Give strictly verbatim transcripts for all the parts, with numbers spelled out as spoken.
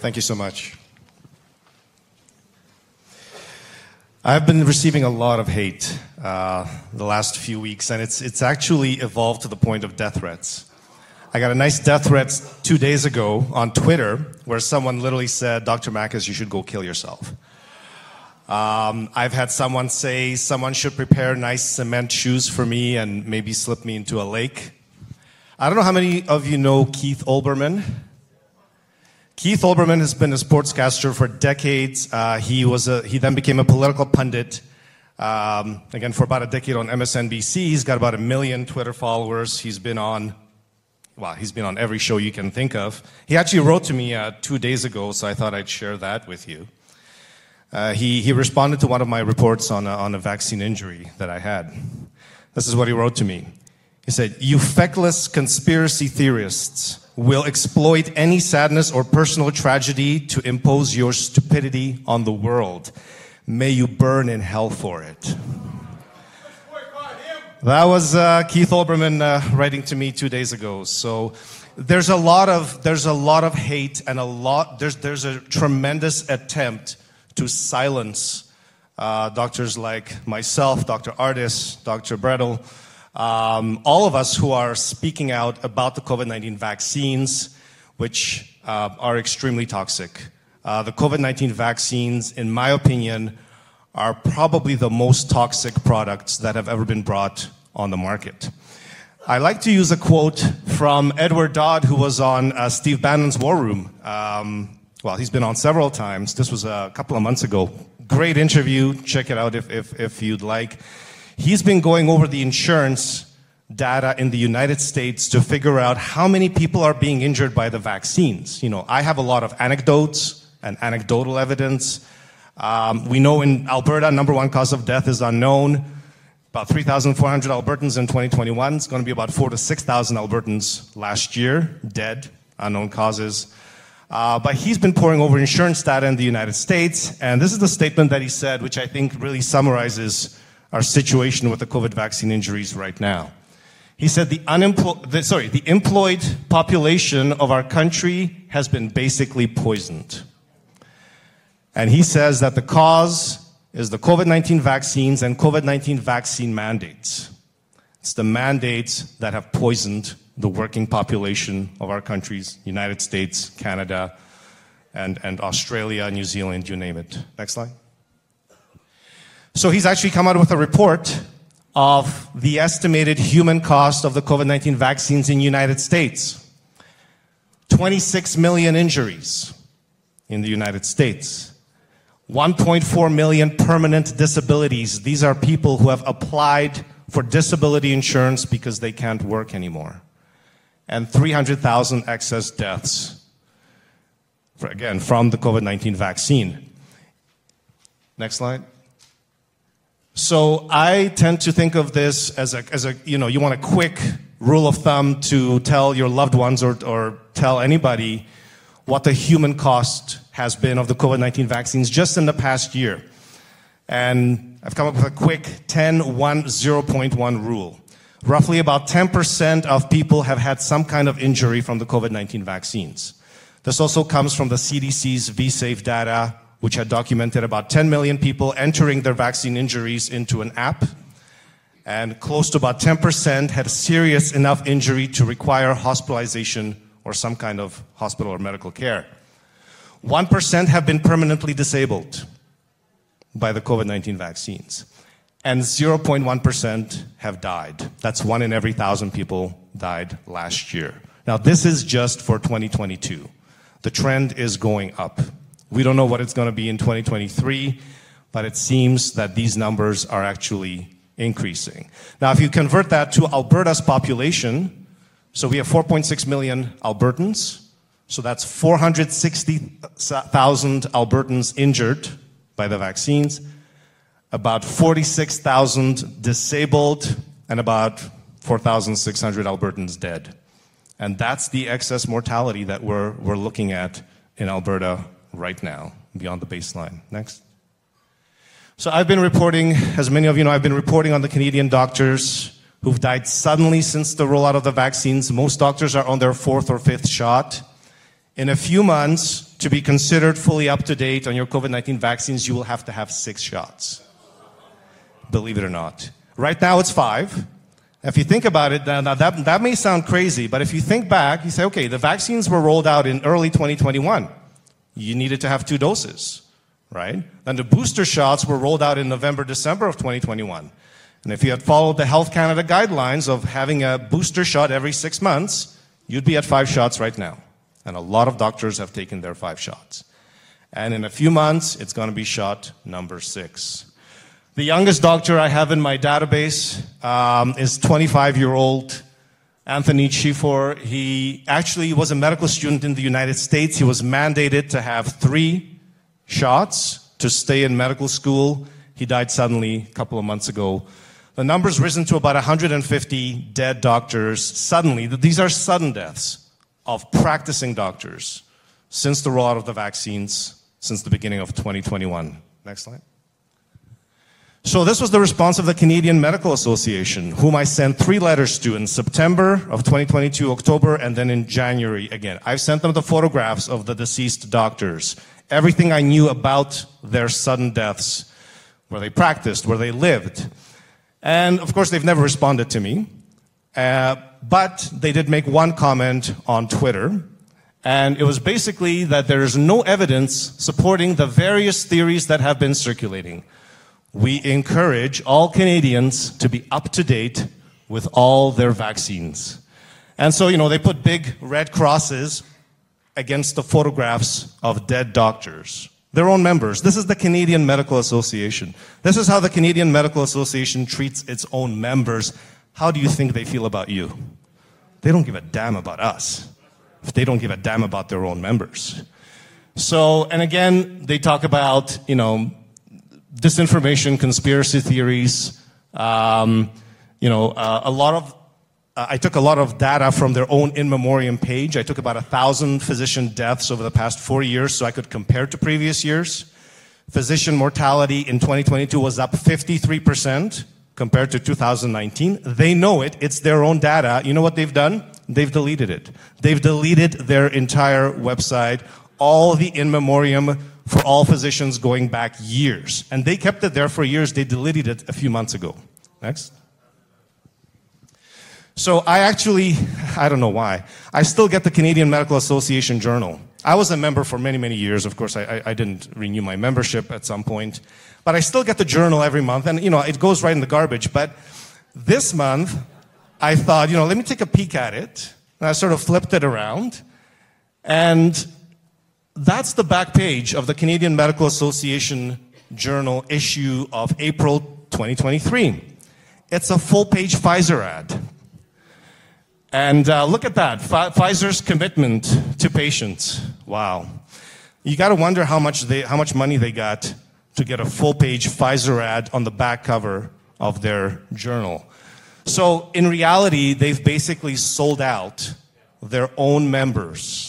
Thank you so much. I've been receiving a lot of hate uh, the last few weeks, and it's it's actually evolved to the point of death threats. I got a nice death threat two days ago on Twitter where someone literally said, Doctor Makis, you should go kill yourself. Um, I've had someone say someone should prepare nice cement shoes for me and maybe slip me into a lake. I don't know how many of you know Keith Olbermann. Keith Olbermann has been a sportscaster for decades. Uh, he was a, he then became a political pundit, um, again, for about a decade on M S N B C. He's got about a million Twitter followers. He's been on, well, he's been on every show you can think of. He actually wrote to me uh, two days ago, so I thought I'd share that with you. Uh, he, he responded to one of my reports on a, on a vaccine injury that I had. This is what he wrote to me. He said, "You feckless conspiracy theorists will exploit any sadness or personal tragedy to impose your stupidity on the world. May you burn in hell for it." That was uh, Keith Olbermann uh, writing to me two days ago. So there's a lot of there's a lot of hate and a lot there's there's a tremendous attempt to silence uh, doctors like myself, Doctor Ardis, Doctor Brettel. Um, all of us who are speaking out about the COVID nineteen vaccines, which uh, are extremely toxic. Uh, the COVID nineteen vaccines, in my opinion, are probably the most toxic products that have ever been brought on the market. I like to use a quote from Edward Dodd, who was on uh, Steve Bannon's War Room. Um, well, he's been on several times. This was a couple of months ago. Great interview. Check it out if, if, if you'd like. He's been going over the insurance data in the United States to figure out how many people are being injured by the vaccines. You know, I have a lot of anecdotes and anecdotal evidence. Um, we know in Alberta, number one cause of death is unknown. About three thousand four hundred Albertans in twenty twenty-one. It's going to be about four to six thousand Albertans last year, dead, unknown causes. Uh, but he's been pouring over insurance data in the United States, and this is the statement that he said, which I think really summarizes our situation with the COVID vaccine injuries right now. He said the unemployed, the, sorry, the employed population of our country has been basically poisoned. And he says that the cause is the COVID nineteen vaccines and COVID nineteen vaccine mandates. It's the mandates that have poisoned the working population of our countries, United States, Canada, and, and Australia, New Zealand, you name it. Next slide. So he's actually come out with a report of the estimated human cost of the COVID nineteen vaccines in the United States. twenty-six million injuries in the United States. one point four million permanent disabilities. These are people who have applied for disability insurance because they can't work anymore. And three hundred thousand excess deaths, for, again, from the COVID nineteen vaccine. Next slide. So I tend to think of this as a, as a, you know, you want a quick rule of thumb to tell your loved ones or, or tell anybody what the human cost has been of the COVID nineteen vaccines just in the past year. And I've come up with a quick ten one zero point one rule. Roughly about ten percent of people have had some kind of injury from the COVID nineteen vaccines. This also comes from the C D C's V-Safe data, which had documented about ten million people entering their vaccine injuries into an app. And close to about ten percent had a serious enough injury to require hospitalization or some kind of hospital or medical care. one percent have been permanently disabled by the COVID nineteen vaccines. And zero point one percent have died. That's one in every thousand people died last year. Now, this is just for twenty twenty-two. The trend is going up. We don't know what it's going to be in twenty twenty-three, but it seems that these numbers are actually increasing. Now, if you convert that to Alberta's population, so we have four point six million Albertans, so that's four hundred sixty thousand Albertans injured by the vaccines, about forty-six thousand disabled, and about four thousand six hundred Albertans dead. And that's the excess mortality that we're, we're looking at in Alberta right now, beyond the baseline. Next. So I've been reporting, as many of you know, I've been reporting on the Canadian doctors who've died suddenly since the rollout of the vaccines. Most doctors are on their fourth or fifth shot. In a few months, to be considered fully up to date on your COVID nineteen vaccines, you will have to have six shots. Believe it or not. Right now it's five. If you think about it, now that, that may sound crazy, but if you think back, you say, okay, the vaccines were rolled out in early twenty twenty-one. You needed to have two doses, right? Then the booster shots were rolled out in November, December of twenty twenty-one. And if you had followed the Health Canada guidelines of having a booster shot every six months, you'd be at five shots right now. And a lot of doctors have taken their five shots. And in a few months, it's going to be shot number six. The youngest doctor I have in my database um, is twenty-five-year-old Anthony Chifor. He actually was a medical student in the United States. He was mandated to have three shots to stay in medical school. He died suddenly a couple of months ago. The number's risen to about one hundred fifty dead doctors suddenly. These are sudden deaths of practicing doctors since the rollout of the vaccines, since the beginning of twenty twenty-one. Next slide. So this was the response of the Canadian Medical Association, whom I sent three letters to in September of twenty twenty-two, October, and then in January again. I've sent them the photographs of the deceased doctors, everything I knew about their sudden deaths, where they practiced, where they lived. And of course, they've never responded to me. Uh, but they did make one comment on Twitter. And it was basically that there is no evidence supporting the various theories that have been circulating. We encourage all Canadians to be up to date with all their vaccines. And so, you know, they put big red crosses against the photographs of dead doctors. Their own members. This is the Canadian Medical Association. This is how the Canadian Medical Association treats its own members. How do you think they feel about you? They don't give a damn about us if they don't give a damn about their own members. So, and again, they talk about, you know, disinformation, conspiracy theories. Um, you know, uh, a lot of, uh, I took a lot of data from their own in memoriam page. I took about a thousand physician deaths over the past four years so I could compare to previous years. Physician mortality in twenty twenty-two was up fifty-three percent compared to two thousand nineteen. They know it. It's their own data. You know what they've done? They've deleted it. They've deleted their entire website, all the in memoriam for all physicians going back years. And they kept it there for years. They deleted it a few months ago. Next. So I actually, I don't know why, I still get the Canadian Medical Association Journal. I was a member for many, many years. Of course, I, I, I didn't renew my membership at some point. But I still get the journal every month. And, you know, it goes right in the garbage. But this month, I thought, you know, let me take a peek at it. And I sort of flipped it around. And that's the back page of the Canadian Medical Association Journal issue of April twenty twenty-three. It's a full-page Pfizer ad. And uh, look at that, F- Pfizer's commitment to patients. Wow. You got to wonder how much they, how much money they got to get a full-page Pfizer ad on the back cover of their journal. So in reality, they've basically sold out their own members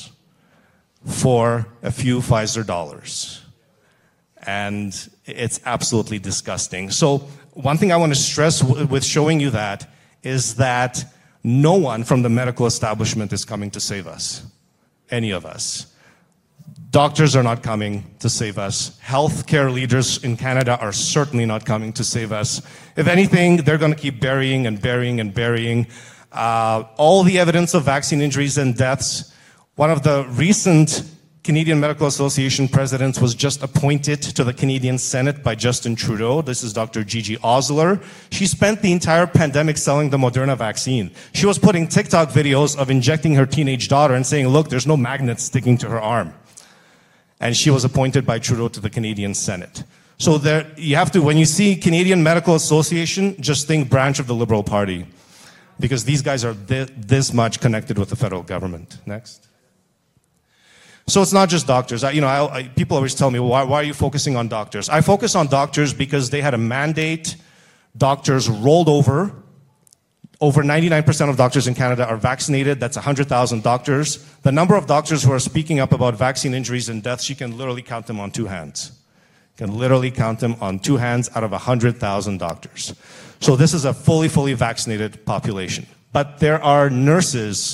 for a few Pfizer dollars. And it's absolutely disgusting. So one thing I want to stress w- with showing you that is that no one from the medical establishment is coming to save us. Any of us. Doctors are not coming to save us. Healthcare leaders in Canada are certainly not coming to save us. If anything, they're going to keep burying and burying and burying uh, all the evidence of vaccine injuries and deaths. One of the recent Canadian Medical Association presidents was just appointed to the Canadian Senate by Justin Trudeau. This is Doctor Gigi Osler. She spent the entire pandemic selling the Moderna vaccine. She was putting TikTok videos of injecting her teenage daughter and saying, look, there's no magnet sticking to her arm. And she was appointed by Trudeau to the Canadian Senate. So there, you have to, when you see Canadian Medical Association, just think branch of the Liberal Party. Because these guys are th- this much connected with the federal government. Next. So it's not just doctors. I, you know, I, I, people always tell me, well, why, why are you focusing on doctors? I focus on doctors because they had a mandate. Doctors rolled over. Over ninety-nine percent of doctors in Canada are vaccinated. That's one hundred thousand doctors. The number of doctors who are speaking up about vaccine injuries and deaths, you can literally count them on two hands. You can literally count them on two hands out of one hundred thousand doctors. So this is a fully, fully vaccinated population. But there are nurses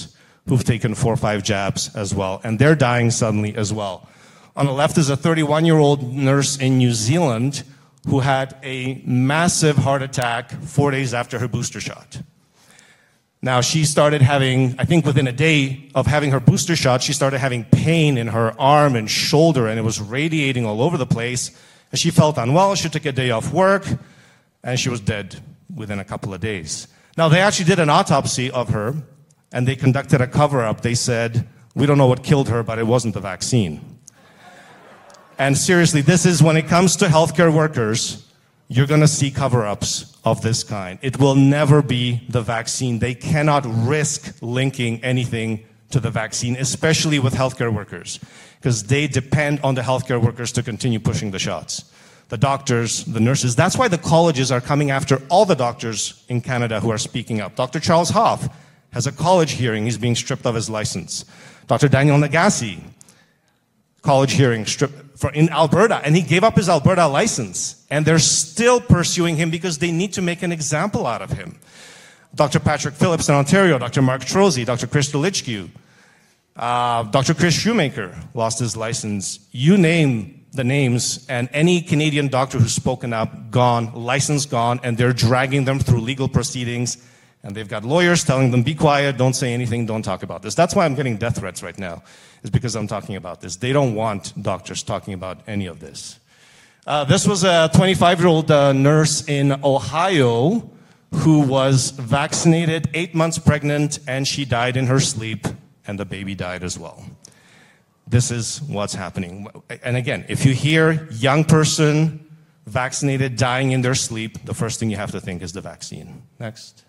who've taken four or five jabs as well, and they're dying suddenly as well. On the left is a thirty-one-year-old nurse in New Zealand who had a massive heart attack four days after her booster shot. Now, she started having, I think within a day of having her booster shot, she started having pain in her arm and shoulder, and it was radiating all over the place. And she felt unwell. She took a day off work, and she was dead within a couple of days. Now, they actually did an autopsy of her, and they conducted a cover-up. They said, we don't know what killed her, but it wasn't the vaccine. And seriously, this is when it comes to healthcare workers, you're going to see cover-ups of this kind. It will never be the vaccine. They cannot risk linking anything to the vaccine, especially with healthcare workers, because they depend on the healthcare workers to continue pushing the shots. The doctors, the nurses. That's why the colleges are coming after all the doctors in Canada who are speaking up. Doctor Charles Hoff has a college hearing. He's being stripped of his license. Doctor Daniel Nagase, college hearing stripped for in Alberta, and he gave up his Alberta license, and they're still pursuing him because they need to make an example out of him. Doctor Patrick Phillips in Ontario, Doctor Mark Trozy, Doctor Chris Delichku, uh, Doctor Chris Shoemaker lost his license. You name the names, and any Canadian doctor who's spoken up, gone, license gone, and they're dragging them through legal proceedings, and they've got lawyers telling them, be quiet, don't say anything, don't talk about this. That's why I'm getting death threats right now, is because I'm talking about this. They don't want doctors talking about any of this. Uh, this was a twenty-five-year-old uh, nurse in Ohio who was vaccinated, eight months pregnant, and she died in her sleep, and the baby died as well. This is what's happening. And again, if you hear young person vaccinated dying in their sleep, the first thing you have to think is the vaccine. Next.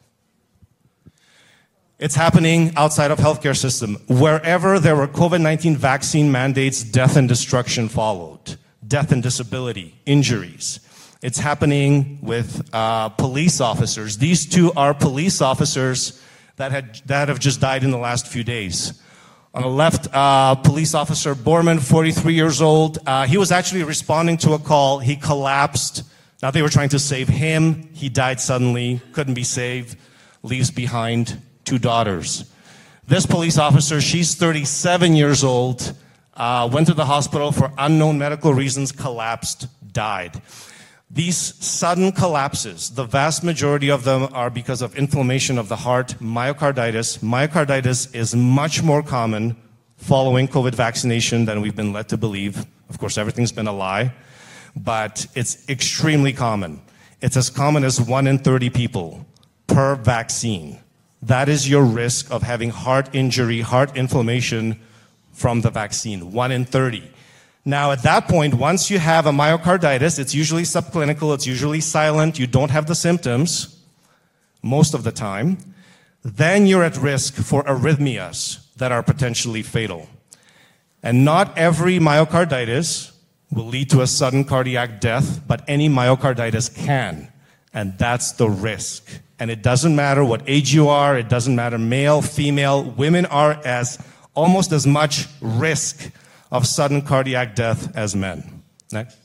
It's happening outside of healthcare system. Wherever there were COVID nineteen vaccine mandates, death and destruction followed. Death and disability, injuries. It's happening with uh, police officers. These two are police officers that had that have just died in the last few days. On the left, uh, police officer Borman, forty-three years old. Uh, he was actually responding to a call. He collapsed. Now they were trying to save him. He died suddenly, couldn't be saved, leaves behind two daughters. This police officer, she's thirty-seven years old, uh, went to the hospital for unknown medical reasons, collapsed, died. These sudden collapses, the vast majority of them are because of inflammation of the heart, myocarditis. Myocarditis is much more common following COVID vaccination than we've been led to believe. Of course, everything's been a lie, but it's extremely common. It's as common as one in thirty people per vaccine. That is your risk of having heart injury, heart inflammation from the vaccine, one in thirty. Now, at that point, once you have a myocarditis, it's usually subclinical, it's usually silent, you don't have the symptoms most of the time, then you're at risk for arrhythmias that are potentially fatal. And not every myocarditis will lead to a sudden cardiac death, but any myocarditis can, and that's the risk. And it doesn't matter what age you are, it doesn't matter male, female, women are as almost as much risk of sudden cardiac death as men. Next.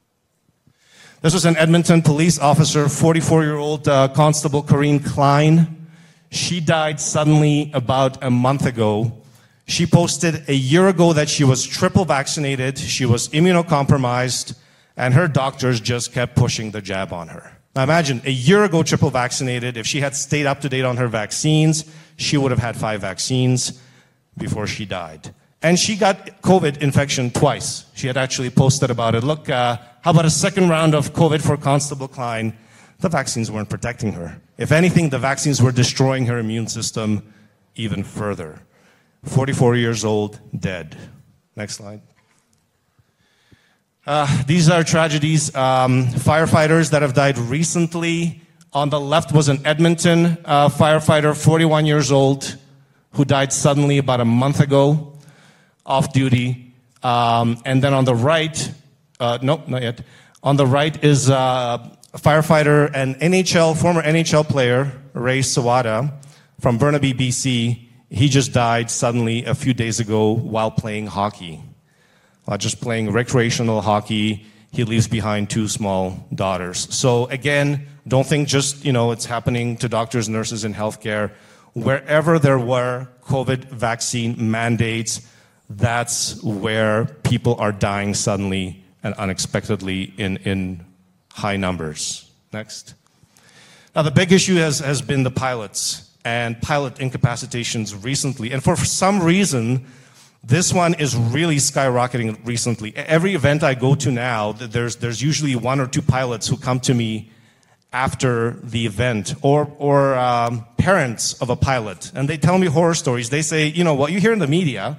This was an Edmonton police officer, forty-four-year-old uh, Constable Corinne Klein. She died suddenly about a month ago. She posted a year ago that she was triple vaccinated, she was immunocompromised, and her doctors just kept pushing the jab on her. Now imagine, a year ago triple vaccinated, if she had stayed up to date on her vaccines, she would have had five vaccines before she died. And she got COVID infection twice. She had actually posted about it. Look, uh, how about a second round of COVID for Constable Klein? The vaccines weren't protecting her. If anything, the vaccines were destroying her immune system even further. forty-four years old, dead. Next slide. Uh, these are tragedies. Um, firefighters that have died recently. On the left was an Edmonton uh, firefighter, forty-one years old, who died suddenly about a month ago, off duty. Um, and then on the right, uh, nope, not yet. On the right is uh, a firefighter and N H L, former N H L player, Ray Sawada from Burnaby, B C. He just died suddenly a few days ago while playing hockey. While just playing recreational hockey, he leaves behind two small daughters. So again, don't think just, you know, it's happening to doctors, nurses, and healthcare. wherever there were COVID vaccine mandates, that's where people are dying suddenly and unexpectedly in, in high numbers. Next. Now, the big issue has, has been the pilots and pilot incapacitations recently. And for some reason, this one is really skyrocketing recently. Every event I go to now, there's, there's usually one or two pilots who come to me after the event, or, or um, parents of a pilot, and they tell me horror stories. They say, you know, what you hear in the media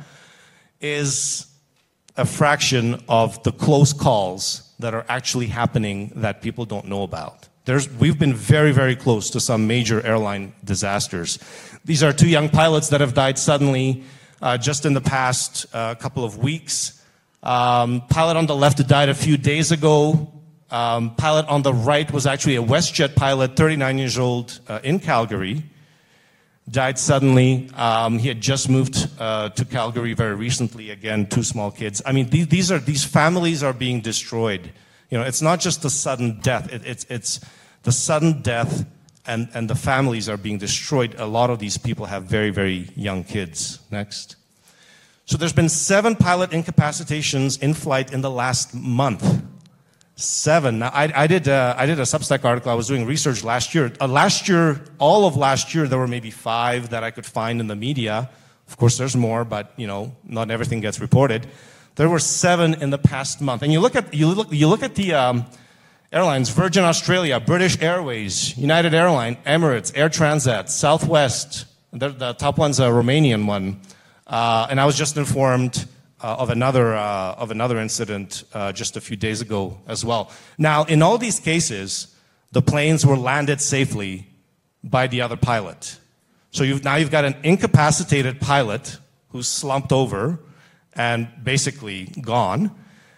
is a fraction of the close calls that are actually happening that people don't know about. There's, we've been very, very close to some major airline disasters. These are two young pilots that have died suddenly uh, just in the past uh, couple of weeks. Um, pilot on the left died a few days ago. Um, pilot on the right was actually a WestJet pilot, thirty-nine years old, uh, in Calgary. Died suddenly. Um, he had just moved uh, to Calgary very recently. Again, two small kids. I mean, these, these are these families are being destroyed. You know, it's not just the sudden death. It, it's it's the sudden death, and and the families are being destroyed. A lot of these people have very very young kids. Next. So there's been seven pilot incapacitations in flight in the last month. Seven. Now, I, I did uh, I did a Substack article. I was doing research last year. Uh, last year, all of last year, there were maybe five that I could find in the media. Of course, there's more, but you know, not everything gets reported. There were seven in the past month. And you look at you look you look at the um, airlines: Virgin Australia, British Airways, United Airlines, Emirates, Air Transat, Southwest. The, the top one's a Romanian one. Uh, and I was just informed Uh, of another uh, of another incident uh, just a few days ago as well. Now, in all these cases, the planes were landed safely by the other pilot. So you've, now you've got an incapacitated pilot who's slumped over and basically gone,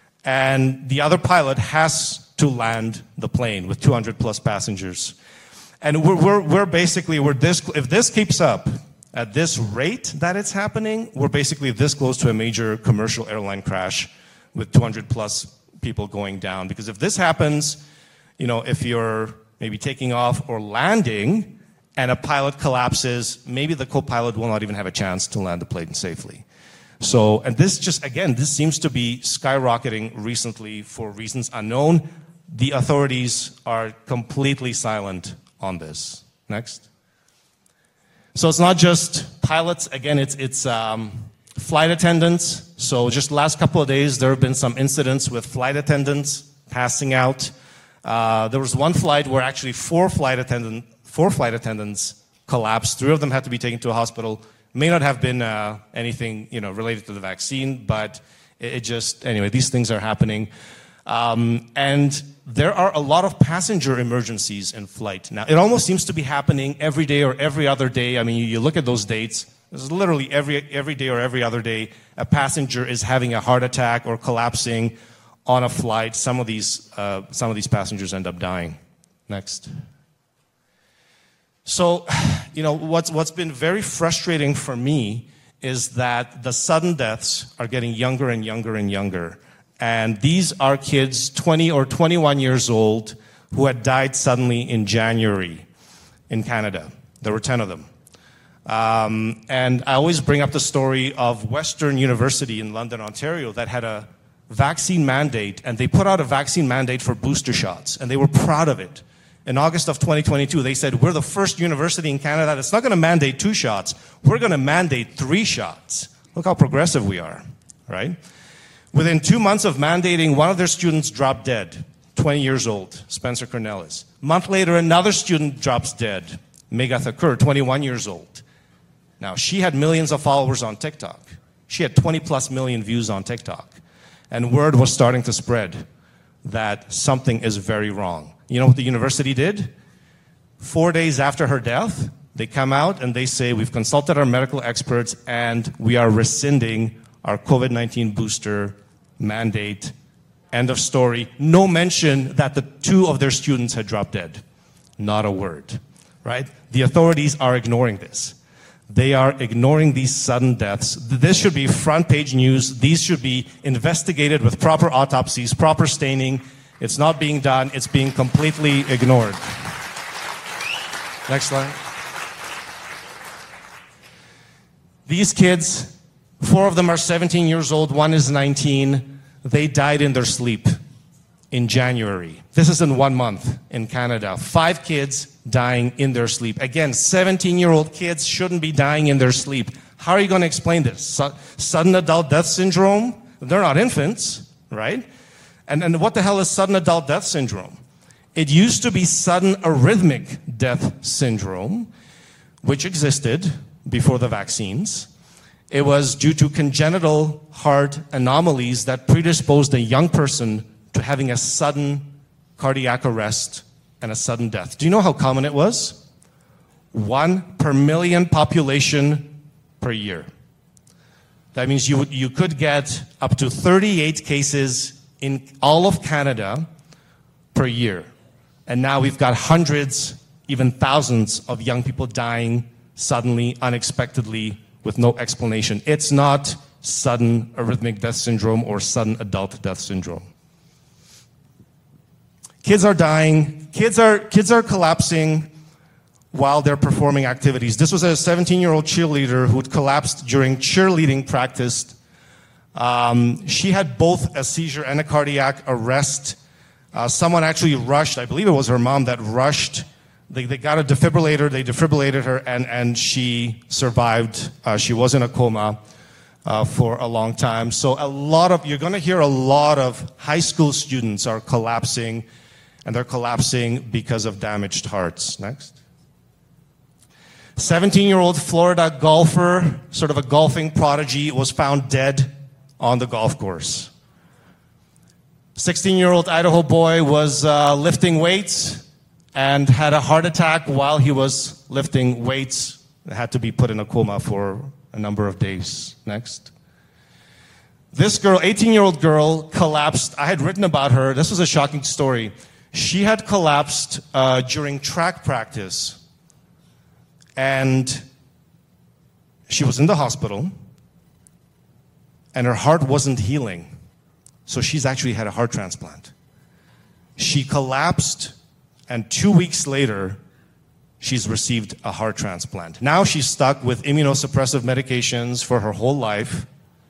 and the other pilot has to land the plane with two hundred plus passengers. And we're we're, we're basically we're this if this keeps up. At this rate that it's happening, we're basically this close to a major commercial airline crash with two hundred plus people going down. Because if this happens, you know, if you're maybe taking off or landing and a pilot collapses, maybe the co-pilot will not even have a chance to land the plane safely. So, and this just, again, this seems to be skyrocketing recently for reasons unknown. The authorities are completely silent on this. Next. So it's not just pilots. Again, it's, it's um, flight attendants. So just the last couple of days, there have been some incidents with flight attendants passing out. Uh, there was one flight where actually four flight attendant, four flight attendants collapsed. Three of them had to be taken to a hospital. May not have been uh, anything, you know, related to the vaccine, but it, it just, anyway, these things are happening. Um, and there are a lot of passenger emergencies in flight now. It almost seems to be happening every day or every other day. I mean, you, you look at those dates, there's literally every, every day or every other day, a passenger is having a heart attack or collapsing on a flight. Some of these, uh, some of these passengers end up dying. Next. So, you know, what's, what's been very frustrating for me is that the sudden deaths are getting younger and younger and younger. And these are kids twenty or twenty-one years old who had died suddenly in January in Canada. There were ten of them. Um, and I always bring up the story of Western University in London, Ontario, that had a vaccine mandate, and they put out a vaccine mandate for booster shots, and they were proud of it. In August of twenty twenty-two, they said, we're the first university in Canada that's not going to mandate two shots. We're going to mandate three shots. Look how progressive we are, right? Within two months of mandating, one of their students dropped dead, twenty years old, Spencer Cornelis. A month later, another student drops dead, Megha Thakur, twenty-one years old. Now, she had millions of followers on TikTok. She had twenty plus million views on TikTok. And word was starting to spread that something is very wrong. You know what the university did? Four days after her death, they come out and they say, we've consulted our medical experts and we are rescinding our COVID nineteen booster mandate. End of story. No mention that the two of their students had dropped dead. Not a word, right? The authorities are ignoring this. They are ignoring these sudden deaths. This should be front page news. These should be investigated with proper autopsies, proper staining. It's not being done. It's being completely ignored. Next slide. These kids, four of them are seventeen years old, one is nineteen. They died in their sleep in January. This is in one month in Canada. Five kids dying in their sleep. Again, seventeen-year-old kids shouldn't be dying in their sleep. How are you going to explain this? Su- sudden adult death syndrome? They're not infants, right? And, and what the hell is sudden adult death syndrome? It used to be sudden arrhythmic death syndrome, which existed before the vaccines. It was due to congenital heart anomalies that predisposed a young person to having a sudden cardiac arrest and a sudden death. Do you know how common it was? One per million population per year. That means you, you could get up to thirty-eight cases in all of Canada per year. And now we've got hundreds, even thousands of young people dying suddenly, unexpectedly, with no explanation. It's not sudden arrhythmic death syndrome or sudden adult death syndrome. Kids are dying. Kids are, kids are collapsing while they're performing activities. This was a seventeen-year-old cheerleader who had collapsed during cheerleading practice. Um, she had both a seizure and a cardiac arrest. Uh, someone actually rushed, I believe it was her mom that rushed. They, they got a defibrillator, they defibrillated her, and, and she survived. Uh, she was in a coma uh, for a long time. So a lot of, you're going to hear a lot of high school students are collapsing, and they're collapsing because of damaged hearts. Next. seventeen-year-old Florida golfer, sort of a golfing prodigy, was found dead on the golf course. sixteen-year-old Idaho boy was uh, lifting weights and had a heart attack while he was lifting weights. Had to be put in a coma for a number of days. Next. This girl, eighteen-year-old girl, collapsed. I had written about her. This was a shocking story. She had collapsed uh, during track practice, and she was in the hospital, and her heart wasn't healing. So she's actually had a heart transplant. She collapsed, and two weeks later, she's received a heart transplant. Now she's stuck with immunosuppressive medications for her whole life,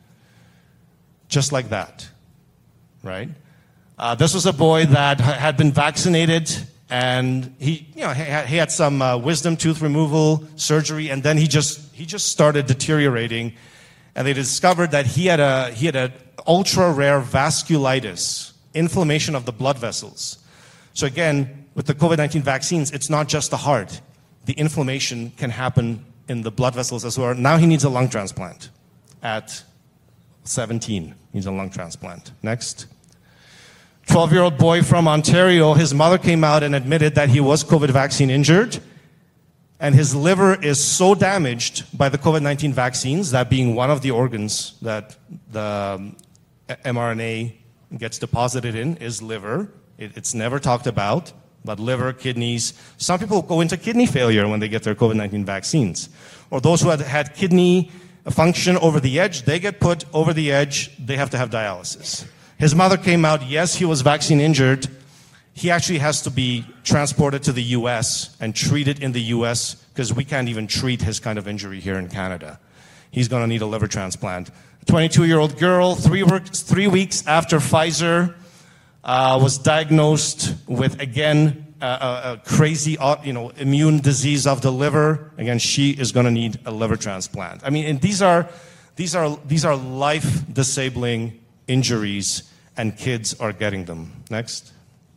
just like that, right? Uh, this was a boy that had been vaccinated, and he, you know, he had, he had some uh, wisdom tooth removal surgery, and then he just he just started deteriorating, and they discovered that he had a he had an ultra rare vasculitis, inflammation of the blood vessels. So again, with the COVID nineteen vaccines, it's not just the heart. The inflammation can happen in the blood vessels as well. Now he needs a lung transplant at seventeen. He needs a lung transplant. Next. twelve-year-old boy from Ontario, his mother came out and admitted that he was COVID vaccine injured, and his liver is so damaged by the COVID nineteen vaccines, that being one of the organs that the mRNA gets deposited in is liver. It, it's never talked about, but liver, kidneys. Some people go into kidney failure when they get their COVID nineteen vaccines. Or those who had had kidney function over the edge, they get put over the edge, they have to have dialysis. His mother came out, yes, he was vaccine injured. He actually has to be transported to the U S and treated in the U S because we can't even treat his kind of injury here in Canada. He's going to need a liver transplant. A twenty-two-year-old girl, three, works, three weeks after Pfizer, uh, was diagnosed with, again, a, a, a crazy you know, immune disease of the liver. Again, she is going to need a liver transplant. I mean, and these are, these are, these are life-disabling injuries, and kids are getting them. Next.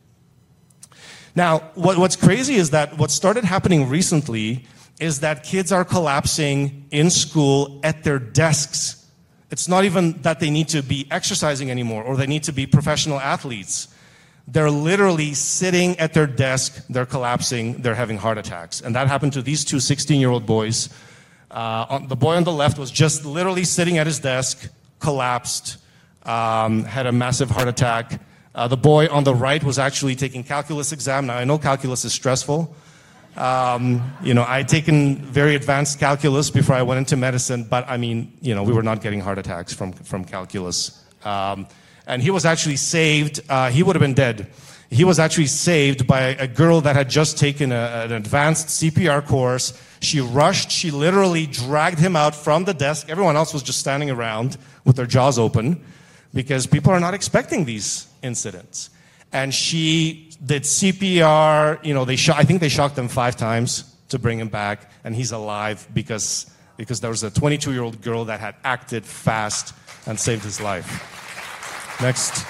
Now, what, what's crazy is that what started happening recently is that kids are collapsing in school at their desks. It's not even that they need to be exercising anymore or they need to be professional athletes. They're literally sitting at their desk, they're collapsing, they're having heart attacks. And that happened to these two sixteen-year-old boys. Uh, on, the boy on the left was just literally sitting at his desk, collapsed, Um, had a massive heart attack. Uh, the boy on the right was actually taking calculus exam. Now, I know calculus is stressful. Um, you know, I had taken very advanced calculus before I went into medicine, but I mean, you know, we were not getting heart attacks from, from calculus. Um, and he was actually saved. Uh, he would have been dead. He was actually saved by a girl that had just taken a, an advanced C P R course. She rushed, she literally dragged him out from the desk. Everyone else was just standing around with their jaws open because people are not expecting these incidents. And she did C P R, you know, they sh- I think they shocked him five times to bring him back, and he's alive because, because there was a twenty-two-year-old girl that had acted fast and saved his life. Next.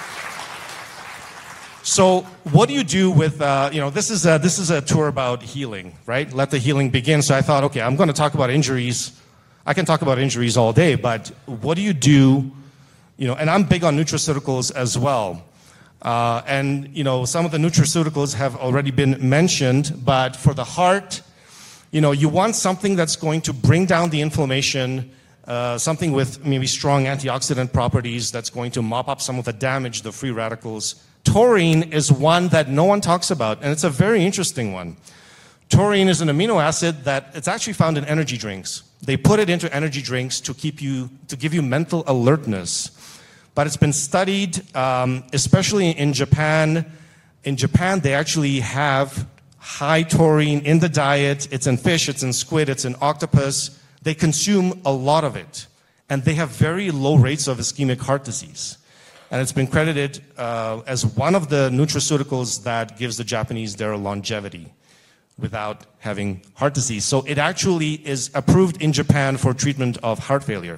So what do you do with, uh, you know, this is, a, this is a tour about healing, right? Let the healing begin. So I thought, okay, I'm going to talk about injuries. I can talk about injuries all day, but what do you do, you know, and I'm big on nutraceuticals as well. Uh, and, you know, some of the nutraceuticals have already been mentioned, but for the heart, you know, you want something that's going to bring down the inflammation, uh, something with maybe strong antioxidant properties that's going to mop up some of the damage, the free radicals. Taurine is one that no one talks about, and it's a very interesting one. Taurine is an amino acid that it's actually found in energy drinks. They put it into energy drinks to keep you, to give you mental alertness. But it's been studied, um, especially in Japan. In Japan, they actually have high taurine in the diet. It's in fish, it's in squid, it's in octopus. They consume a lot of it. And they have very low rates of ischemic heart disease. And it's been credited uh, as one of the nutraceuticals that gives the Japanese their longevity without having heart disease. So it actually is approved in Japan for treatment of heart failure.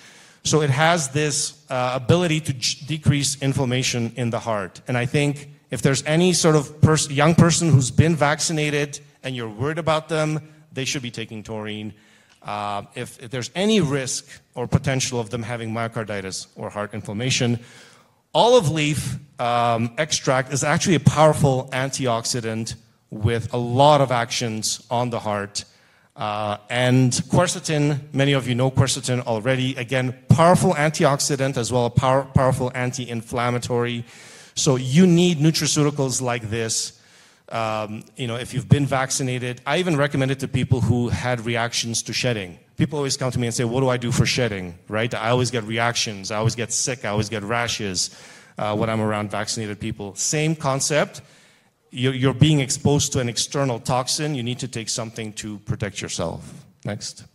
So it has this uh, ability to j- decrease inflammation in the heart. And I think if there's any sort of pers- young person who's been vaccinated and you're worried about them, they should be taking taurine. Uh, if, if there's any risk or potential of them having myocarditis or heart inflammation, olive leaf um, extract is actually a powerful antioxidant with a lot of actions on the heart. Uh, and quercetin, many of you know quercetin already. Again, powerful antioxidant as well as power, powerful anti-inflammatory. So you need nutraceuticals like this. Um, you know, if you've been vaccinated, I even recommend it to people who had reactions to shedding. People always come to me and say, what do I do for shedding, right? I always get reactions. I always get sick. I always get rashes uh, when I'm around vaccinated people. Same concept. You're, you're being exposed to an external toxin. You need to take something to protect yourself. Next.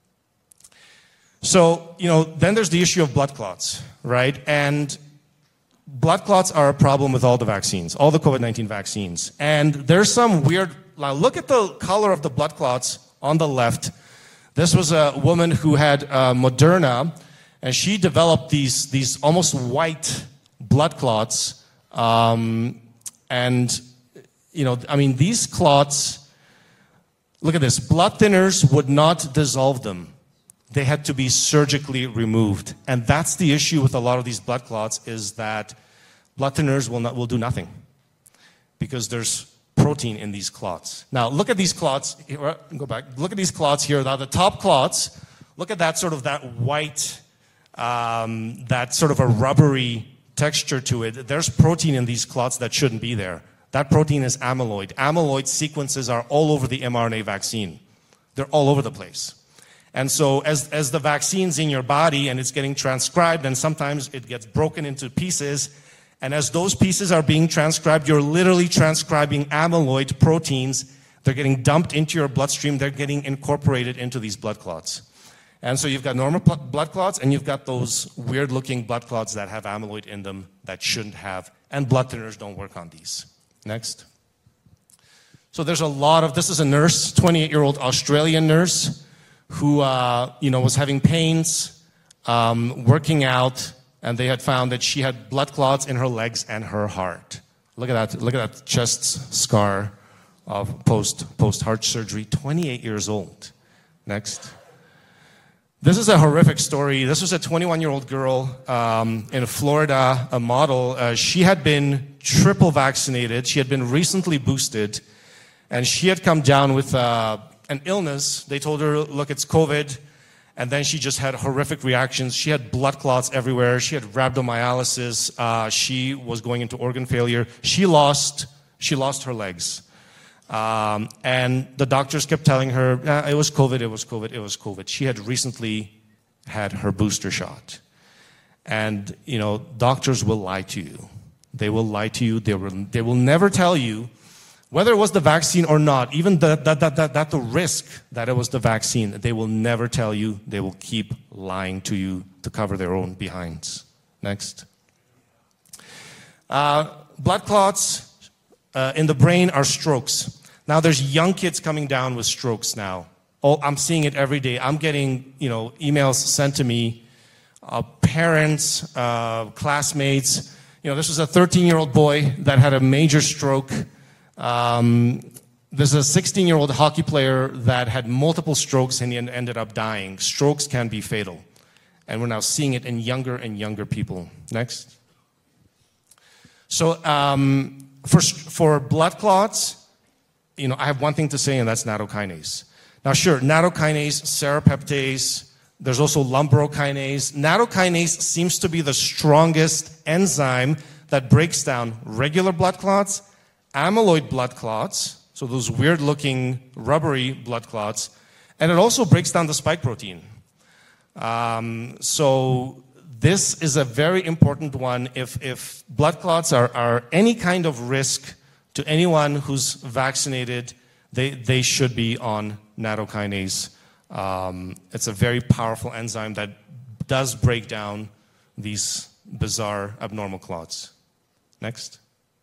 So, you know, then there's the issue of blood clots, right? And blood clots are a problem with all the vaccines, all the COVID nineteen vaccines. And there's some weird, look at the color of the blood clots on the left. This was a woman who had uh, Moderna, and she developed these, these almost white blood clots. Um, and, you know, I mean, these clots, look at this, blood thinners would not dissolve them. They had to be surgically removed. And that's the issue with a lot of these blood clots, is that blood thinners will, not, will do nothing because there's protein in these clots. Now, look at these clots. Here, go back. Look at these clots here. Now, the top clots, look at that sort of that white, um, that sort of a rubbery texture to it. There's protein in these clots that shouldn't be there. That protein is amyloid. Amyloid sequences are all over the mRNA vaccine. They're all over the place. And so as, as the vaccine's in your body and it's getting transcribed, and sometimes it gets broken into pieces, and as those pieces are being transcribed, you're literally transcribing amyloid proteins. They're getting dumped into your bloodstream. They're getting incorporated into these blood clots. And so you've got normal blood clots, and you've got those weird-looking blood clots that have amyloid in them that shouldn't have. And blood thinners don't work on these. Next. So there's a lot of, this is a nurse, twenty-eight-year-old Australian nurse, who uh, you know, was having pains, um, working out, and they had found that she had blood clots in her legs and her heart. Look at that! Look at that chest scar of post post heart surgery. twenty-eight years old. Next. This is a horrific story. This was a twenty-one-year-old girl um, in Florida, a model. Uh, she had been triple vaccinated. She had been recently boosted, and she had come down with uh, an illness. They told her, look, it's COVID. And then she just had horrific reactions. She had blood clots everywhere. She had rhabdomyolysis. Uh, she was going into organ failure. She lost, she lost her legs. Um, and the doctors kept telling her, ah, it was COVID, it was COVID, it was COVID. She had recently had her booster shot. And, you know, doctors will lie to you. They will lie to you. They will, they will never tell you whether it was the vaccine or not, even that the, the, the, the, the risk that it was the vaccine. They will never tell you. They will keep lying to you to cover their own behinds. Next. Uh, blood clots uh, in the brain are strokes. Now there's young kids coming down with strokes now. Oh, I'm seeing it every day. I'm getting, you know, emails sent to me, uh, parents, uh, classmates. You know, this was a thirteen-year-old boy that had a major stroke. Um, there's a sixteen-year-old hockey player that had multiple strokes and he ended up dying. Strokes can be fatal. And we're now seeing it in younger and younger people. Next. So um, for, for blood clots, you know, I have one thing to say, and that's nattokinase. Now, sure, nattokinase, serrapeptase, there's also lumbrokinase. Nattokinase seems to be the strongest enzyme that breaks down regular blood clots, amyloid blood clots, so those weird-looking rubbery blood clots, and it also breaks down the spike protein. Um, so this is a very important one. If, if blood clots are, are any kind of risk to anyone who's vaccinated, they, they should be on nattokinase. Um, it's a very powerful enzyme that does break down these bizarre abnormal clots. Next.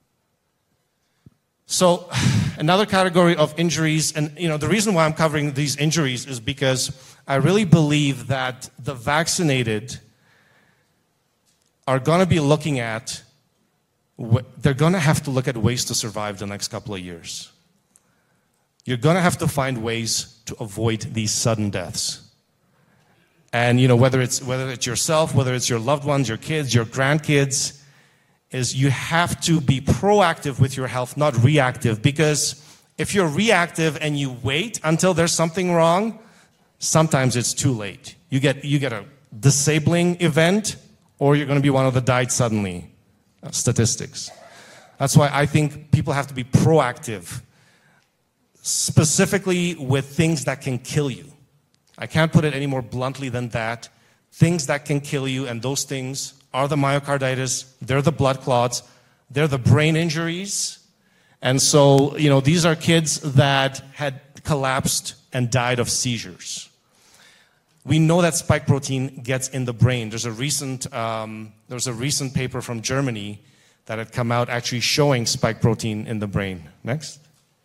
So another category of injuries, and you know the reason why I'm covering these injuries is because I really believe that the vaccinated are going to be looking at, they're going to have to look at ways to survive the next couple of years. You're going to have to find ways to avoid these sudden deaths. And you know, whether it's whether it's yourself, whether it's your loved ones, your kids, your grandkids, is you have to be proactive with your health, not reactive. Because if you're reactive and you wait until there's something wrong, sometimes it's too late. You get you get a disabling event, or you're going to be one of the died suddenly uh, statistics. That's why I think people have to be proactive, specifically with things that can kill you. I can't put it any more bluntly than that. Things that can kill you, and those things are the myocarditis, they're the blood clots, they're the brain injuries. And so, you know, these are kids that had collapsed and died of seizures. We know that spike protein gets in the brain. There's a recent, um, there was a recent paper from Germany that had come out actually showing spike protein in the brain. Next.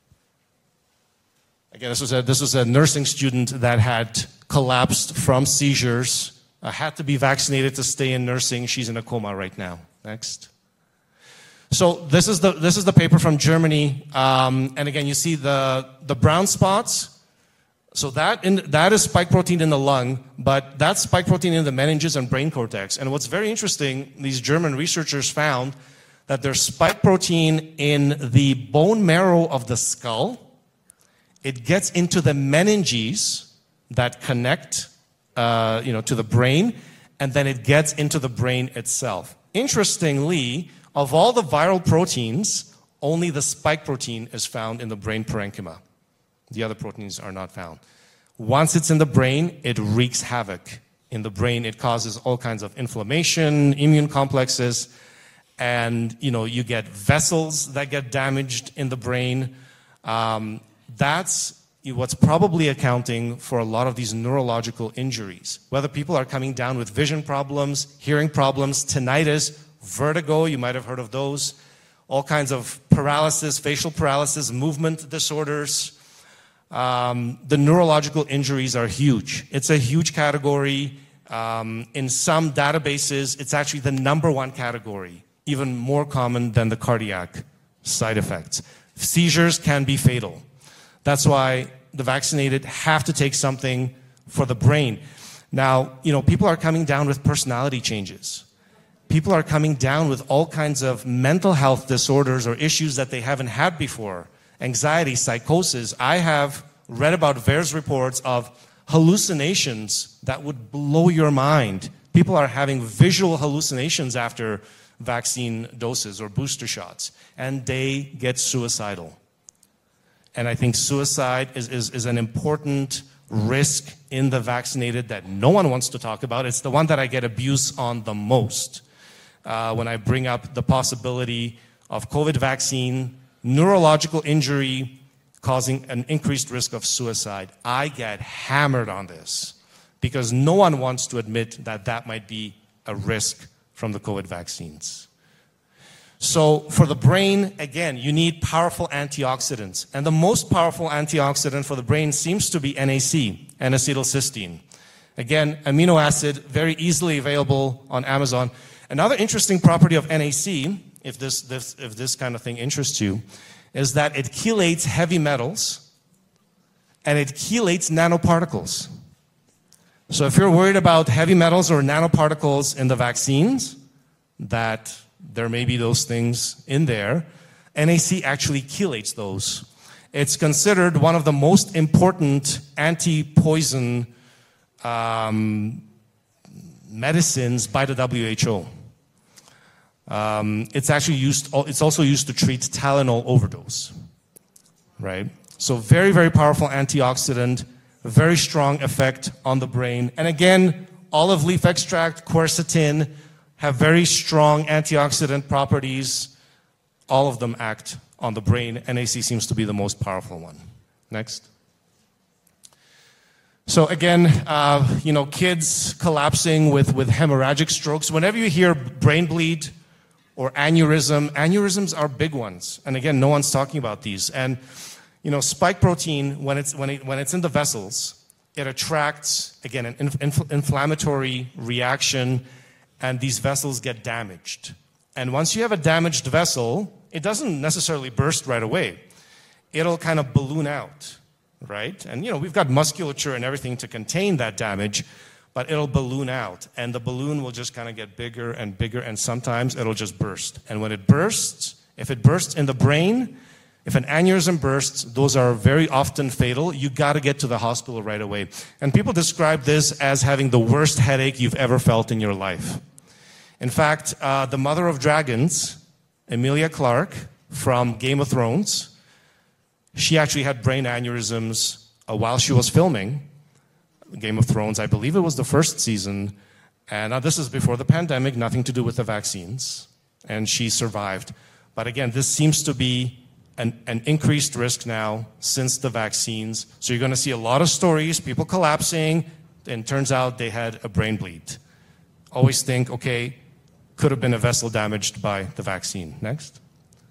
Again, this was a, this was a nursing student that had collapsed from seizures, uh, had to be vaccinated to stay in nursing. She's in a coma right now. Next. So this is the, this is the paper from Germany. Um, and again, you see the, the brown spots. So that, in, that is spike protein in the lung, but that's spike protein in the meninges and brain cortex. And what's very interesting, these German researchers found that there's spike protein in the bone marrow of the skull. It gets into the meninges that connect uh, you know, to the brain, and then it gets into the brain itself. Interestingly, of all the viral proteins, only the spike protein is found in the brain parenchyma. The other proteins are not found. Once it's in the brain, it wreaks havoc. In the brain, it causes all kinds of inflammation, immune complexes, and you know, you get vessels that get damaged in the brain. Um, that's what's probably accounting for a lot of these neurological injuries. Whether people are coming down with vision problems, hearing problems, tinnitus, vertigo, you might have heard of those, all kinds of paralysis, facial paralysis, movement disorders. Um, the neurological injuries are huge. It's a huge category. Um, in some databases, it's actually the number one category, even more common than the cardiac side effects. Seizures can be fatal. That's why the vaccinated have to take something for the brain. Now, you know, people are coming down with personality changes. People are coming down with all kinds of mental health disorders or issues that they haven't had before. Anxiety, psychosis. I have read about various reports of hallucinations that would blow your mind. People are having visual hallucinations after vaccine doses or booster shots, and they get suicidal. And I think suicide is, is, is an important risk in the vaccinated that no one wants to talk about. It's the one that I get abuse on the most. uh, when I bring up the possibility of COVID vaccine, neurological injury causing an increased risk of suicide. I get hammered on this because no one wants to admit that that might be a risk from the COVID vaccines. So for the brain, again, you need powerful antioxidants. And the most powerful antioxidant for the brain seems to be N A C, N-acetylcysteine. Again, amino acid, very easily available on Amazon. Another interesting property of N A C, if this, this, if this kind of thing interests you, is that it chelates heavy metals and it chelates nanoparticles. So if you're worried about heavy metals or nanoparticles in the vaccines, that there may be those things in there, N A C actually chelates those. It's considered one of the most important anti-poison um, medicines by the W H O. Um, it's actually used, it's also used to treat Tylenol overdose, right? So very, very powerful antioxidant, very strong effect on the brain. And again, olive leaf extract, quercetin, have very strong antioxidant properties. All of them act on the brain. N A C seems to be the most powerful one. Next. So again, uh, you know, kids collapsing with, with hemorrhagic strokes. Whenever you hear brain bleed or aneurysm, aneurysms are big ones. And again, no one's talking about these. And, you know, spike protein, when it's, when it, when it's in the vessels, it attracts, again, an inf- inflammatory reaction, and these vessels get damaged. And once you have a damaged vessel, it doesn't necessarily burst right away. It'll kind of balloon out, right? And, you know, we've got musculature and everything to contain that damage, but it'll balloon out. And the balloon will just kind of get bigger and bigger, and sometimes it'll just burst. And when it bursts, if it bursts in the brain, if an aneurysm bursts, those are very often fatal. You got to get to the hospital right away. And people describe this as having the worst headache you've ever felt in your life. In fact, uh, the mother of dragons, Emilia Clarke from Game of Thrones, she actually had brain aneurysms uh, while she was filming Game of Thrones. I believe it was the first season. And uh, this is before the pandemic, nothing to do with the vaccines. And she survived. But again, this seems to be an, an increased risk now since the vaccines. So you're going to see a lot of stories, people collapsing, and turns out they had a brain bleed. Always think, okay, could have been a vessel damaged by the vaccine. Next.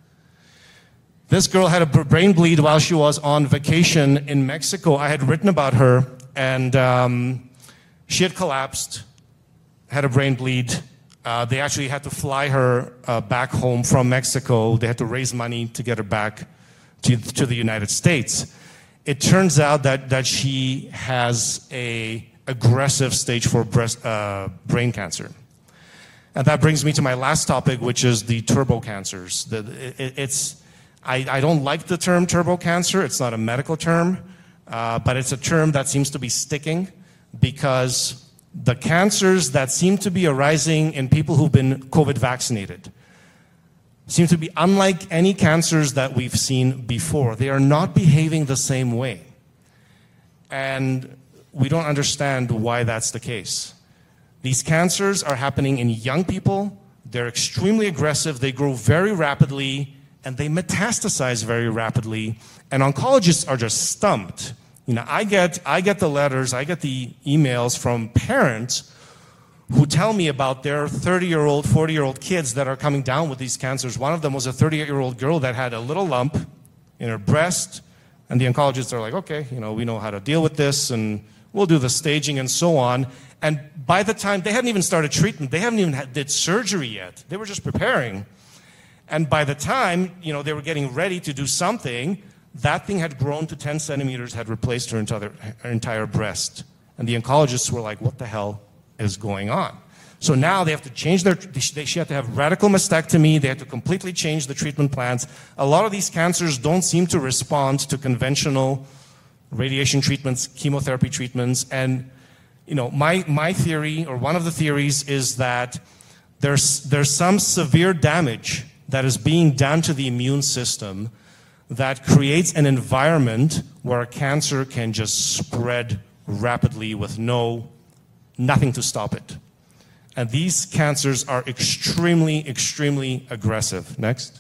This girl had a brain bleed while she was on vacation in Mexico. I had written about her, and um, she had collapsed, had a brain bleed. Uh, they actually had to fly her uh, back home from Mexico. They had to raise money to get her back to, to the United States. It turns out that, that she has a aggressive stage four breast, uh, brain cancer. And that brings me to my last topic, which is the turbo cancers. The, it, it's, I, I don't like the term turbo cancer. It's not a medical term, uh, but it's a term that seems to be sticking because the cancers that seem to be arising in people who've been COVID vaccinated seem to be unlike any cancers that we've seen before. They are not behaving the same way. And we don't understand why that's the case. These cancers are happening in young people. They're extremely aggressive. They grow very rapidly, and they metastasize very rapidly. And oncologists are just stumped. You know, I get, I get the letters, I get the emails from parents who tell me about their thirty-year-old, forty-year-old kids that are coming down with these cancers. One of them was a thirty-eight-year-old girl that had a little lump in her breast, and the oncologists are like, okay, you know, we know how to deal with this, and we'll do the staging and so on. And by the time, they hadn't even started treatment, they haven't even had, did surgery yet. They were just preparing. And by the time, you know, they were getting ready to do something, that thing had grown to ten centimeters, had replaced her entire, her entire breast. And the oncologists were like, what the hell is going on? So now they have to change their, they, she had to have radical mastectomy, they had to completely change the treatment plans. A lot of these cancers don't seem to respond to conventional radiation treatments, chemotherapy treatments. And, you know, my, my theory, or one of the theories, is that there's, there's some severe damage that is being done to the immune system that creates an environment where cancer can just spread rapidly with no, nothing to stop it. And these cancers are extremely, extremely aggressive. Next.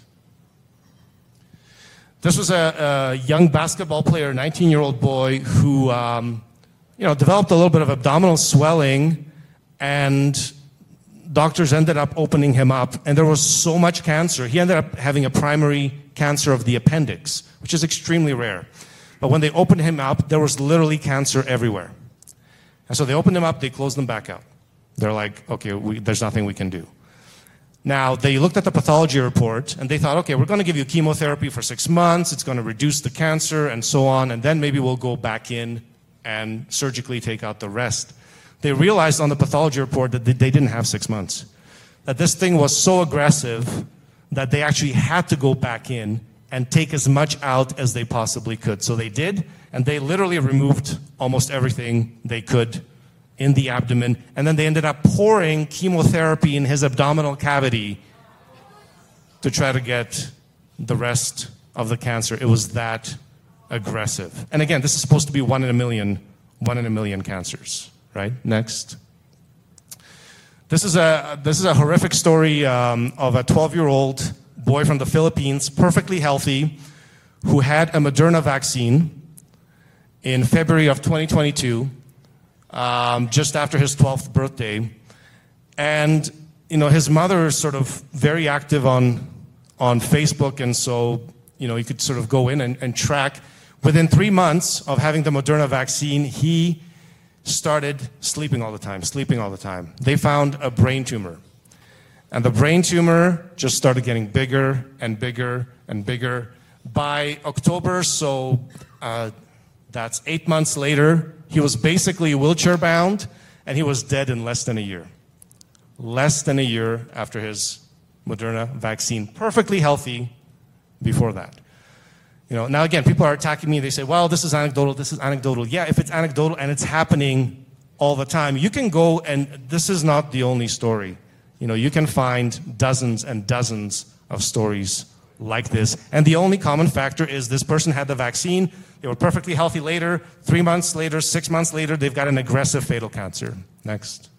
This was a, a young basketball player, nineteen-year-old boy, who um, you know, developed a little bit of abdominal swelling, and doctors ended up opening him up, and there was so much cancer. He ended up having a primary cancer of the appendix, which is extremely rare. But when they opened him up, there was literally cancer everywhere. And so they opened him up, they closed him back out. They're like, okay, we, there's nothing we can do. Now, they looked at the pathology report, and they thought, okay, we're going to give you chemotherapy for six months, it's going to reduce the cancer, and so on, and then maybe we'll go back in and surgically take out the rest. They realized on the pathology report that they didn't have six months. That this thing was so aggressive that they actually had to go back in and take as much out as they possibly could. So they did, and they literally removed almost everything they could in the abdomen, and then they ended up pouring chemotherapy in his abdominal cavity to try to get the rest of the cancer. It was that aggressive. And again, this is supposed to be one in a million, one in a million cancers, right? Next. This is a, this is a horrific story um, of a twelve-year-old boy from the Philippines, perfectly healthy, who had a Moderna vaccine in February of twenty twenty-two, um, just after his twelfth birthday. And, you know, his mother is sort of very active on, on Facebook, and so, you know, you could sort of go in and, and track. Within three months of having the Moderna vaccine, he started sleeping all the time, sleeping all the time. They found a brain tumor. And the brain tumor just started getting bigger and bigger and bigger. By October, so uh, that's eight months later, he was basically wheelchair-bound, and he was dead in less than a year. Less than a year after his Moderna vaccine. Perfectly healthy before that. You know, now again, people are attacking me. They say, well, this is anecdotal, this is anecdotal. Yeah, if it's anecdotal and it's happening all the time, you can go, and this is not the only story. You know, you can find dozens and dozens of stories like this. And the only common factor is this person had the vaccine, they were perfectly healthy later, three months later, six months later, they've got an aggressive fatal cancer. Next.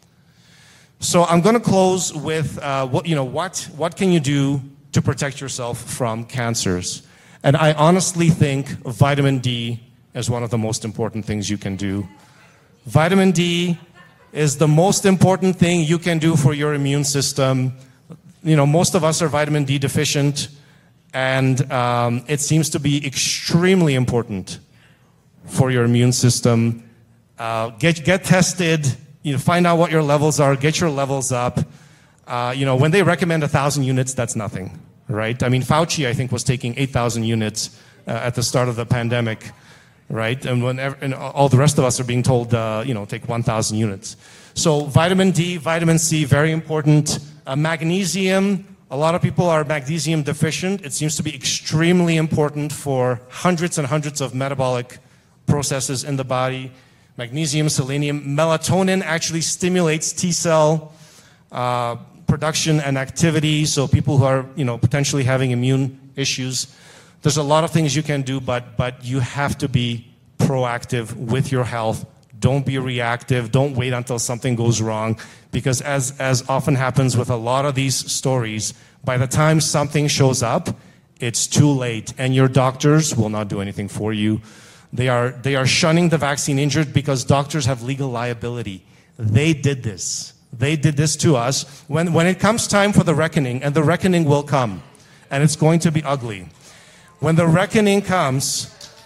So I'm going to close with, uh, what, you know, what, what can you do to protect yourself from cancers? And I honestly think vitamin D is one of the most important things you can do. Vitamin D is the most important thing you can do for your immune system. You know, most of us are vitamin D deficient, and um, it seems to be extremely important for your immune system. Uh, get, get tested, you know, find out what your levels are, get your levels up. Uh, you know, when they recommend one thousand units, that's nothing. Right? I mean, Fauci, I think, was taking eight thousand units uh, at the start of the pandemic, right? And when and all the rest of us are being told, uh, you know, take one thousand units. So vitamin D, vitamin C, very important. Uh, magnesium, a lot of people are magnesium deficient. It seems to be extremely important for hundreds and hundreds of metabolic processes in the body. Magnesium, selenium, melatonin actually stimulates T-cell uh, production and activity, so people who are, you know, potentially having immune issues. There's a lot of things you can do, but but you have to be proactive with your health. Don't be reactive. Don't wait until something goes wrong, because as as often happens with a lot of these stories, by the time something shows up, it's too late, and your doctors will not do anything for you. They are they are shunning the vaccine injured because doctors have legal liability. They did this. They did this to us. When, when it comes time for the reckoning, and the reckoning will come, and it's going to be ugly. When the reckoning comes,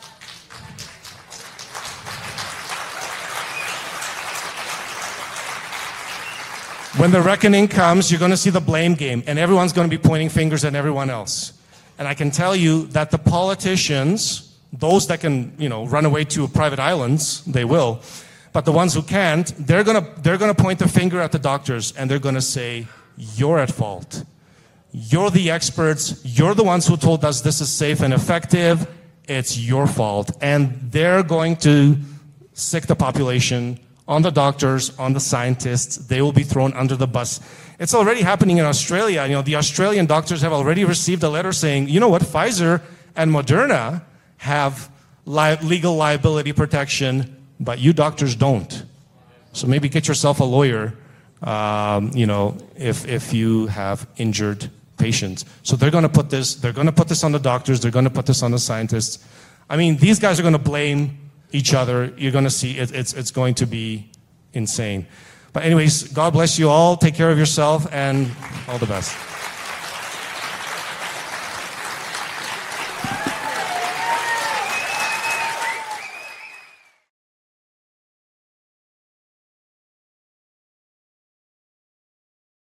when the reckoning comes, you're going to see the blame game, and everyone's going to be pointing fingers at everyone else. And I can tell you that the politicians, those that can, you know, run away to private islands, they will. But the ones who can't, they're gonna they're gonna point the finger at the doctors, and they're gonna say, you're at fault. You're the experts. You're the ones who told us this is safe and effective. It's your fault. And they're going to sick the population on the doctors, on the scientists. They will be thrown under the bus. It's already happening in Australia. You know, the Australian doctors have already received a letter saying, you know what, Pfizer and Moderna have li- legal liability protection, but you doctors don't. So maybe get yourself a lawyer um, you know, if if you have injured patients. So they're going to put this. They're going to put this on the doctors. They're going to put this on the scientists. I mean, these guys are going to blame each other. You're going to see it, it's it's going to be insane. But anyways, God bless you all. Take care of yourself, and all the best.